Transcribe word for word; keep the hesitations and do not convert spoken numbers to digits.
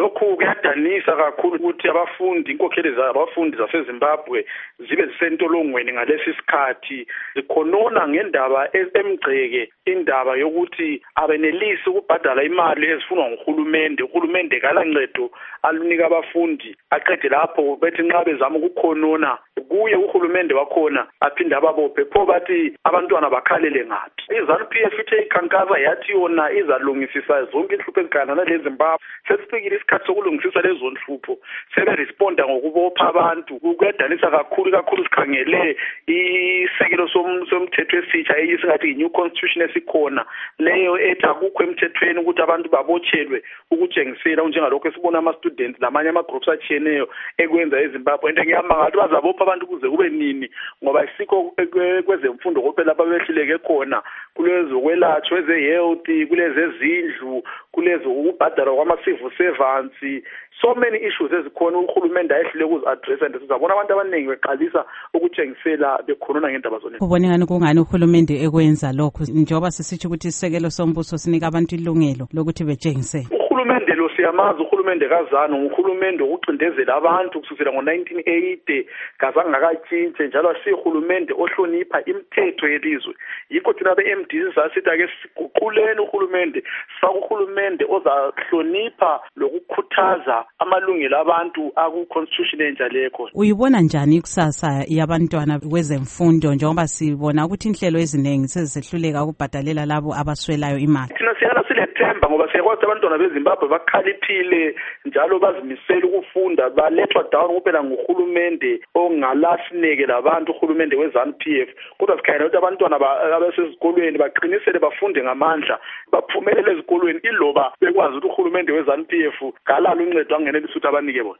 lokhu kuyadanisa kakhulu ukuthi abafundi inkokheli zabafundi zaseZimbabwe zibe zisentolongweni ngalesi sikhathi zikhonona ngendaba emgceke indaba yokuthi abenelisi ukubhadala imali ezifunwa nguhulumende uhulumende kalancedo alunika abafundi aqede lapho bethi nxa bezama ukukhonona kuye uhulumende wakhona aphinda ababophe pho bathi abantwana bakhalele ngaphi iZANU P F ithe ikhankasa yathi yona izalungisisa zonke inhlupho ezikhala naleZimbabwe sesifikile isikhathi sokulungisisa lezo nhlupho sebe responda ngokubopha abantu kuyadanisa kakhulu kakhulu sikhangele isekelo somthetho esitsha eyisingathi i-new constitution esikhona leyo ethi akukho emthethweni ukuthi abantu babotshelwe ukutshengisela njengalokho esibona ama-students lamanye ama-groups atshiyeneyo ekwenza eZimbabwe into ngiyamanga ukuthi bazabopha abantu kuze kube nini ngoba isikho kwezemfundo kuphela ababehluleke khona kulezokwelatshwa eze-health kulezezindlu kulezo ukubhadala kwama-civil servants so many issues ezikhona uhulumende ayehlule ukuzi-address and sizabona abantu abaningi beqalisa ukutshengisela bekhonona ngendaba zonezi. Ubone ngani kungani uhulumende ekwenza lokhu njengoba sisitsho ukuthi isekelo sombuso sinika abantu ilungelo lokuthi betshengisele? Uhulumende lo siyamazi uhulumende kaZANU nguhulumende wokucindezela abantu kusukela ngo-nineteen eighty kazange akatshintshe njalo asihulumende ohlonipha imithetho yelizwe yikho thina be-M D C sasithi ake siguquleni uhulumende sifake uhulumende ozahlonipha lokukhuthaza amalungelo abantu aku-constitution entsha lekho. Uyibona njani ikusasa yabantwana kwezemfundo njengoba sibona ukuthi inhlelo eziningi sezisehluleka ukubhadalela labo abaswelayo imali? Thina siyala silethemba ngoba siyakwazi abantwana beZimbabwe bakhaliphile njalo bazimisela ukufunda balethwa down kuphela nguhulumende ongalasineke labantu uhulumende weZANU P F kodwa sikhangela ukuthi abantwana abasezikolweni baqinisele bafunde ngamandla baphumelele ezikolweni iloba bekwazi ukuthi uhulumende weZANU P F kalalo uncedo angenelisa ukuthi abanike bona.